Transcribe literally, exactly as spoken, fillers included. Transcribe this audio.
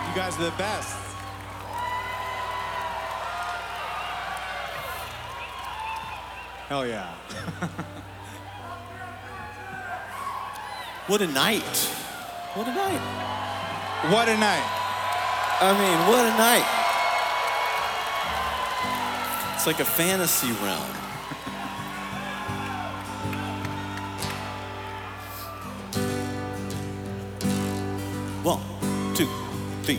You guys are the best. Hell yeah. What a night. What a night. What a night. I mean, what a night. It's like a fantasy realm.